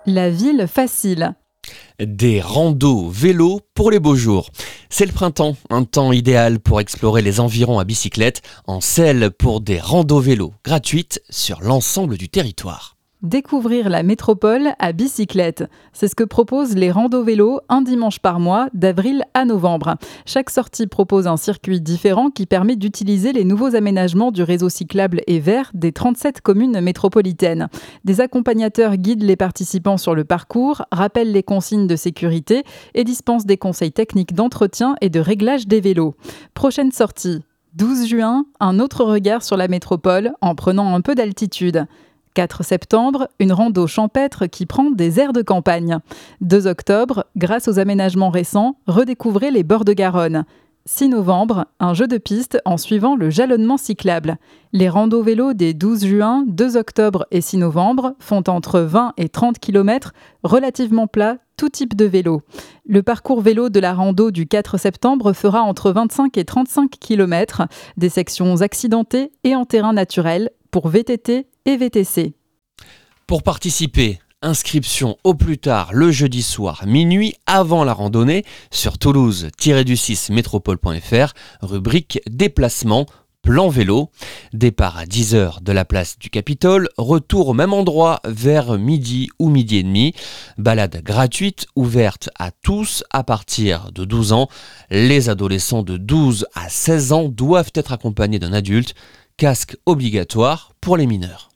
La ville facile. Des randos vélos pour les beaux jours. C'est le printemps, un temps idéal pour explorer les environs à bicyclette, en selle pour des randos vélos gratuites sur l'ensemble du territoire. Découvrir la métropole à bicyclette. C'est ce que proposent les randos vélos un dimanche par mois, d'avril à novembre. Chaque sortie propose un circuit différent qui permet d'utiliser les nouveaux aménagements du réseau cyclable et vert des 37 communes métropolitaines. Des accompagnateurs guident les participants sur le parcours, rappellent les consignes de sécurité et dispensent des conseils techniques d'entretien et de réglage des vélos. Prochaine sortie. 12 juin, un autre regard sur la métropole en prenant un peu d'altitude. 4 septembre, une rando champêtre qui prend des airs de campagne. 2 octobre, grâce aux aménagements récents, redécouvrez les bords de Garonne. 6 novembre, un jeu de piste en suivant le jalonnement cyclable. Les randos vélos des 12 juin, 2 octobre et 6 novembre font entre 20 et 30 km, relativement plats, tout type de vélo. Le parcours vélo de la rando du 4 septembre fera entre 25 et 35 km, des sections accidentées et en terrain naturel pour VTT et VTC. Pour participer, inscription au plus tard le jeudi soir minuit avant la randonnée sur toulouse-du6 métropole.fr, rubrique déplacement, plan vélo. Départ à 10h de la place du Capitole, retour au même endroit vers midi ou midi et demi. Balade gratuite ouverte à tous à partir de 12 ans. Les adolescents de 12 à 16 ans doivent être accompagnés d'un adulte. Casque obligatoire pour les mineurs.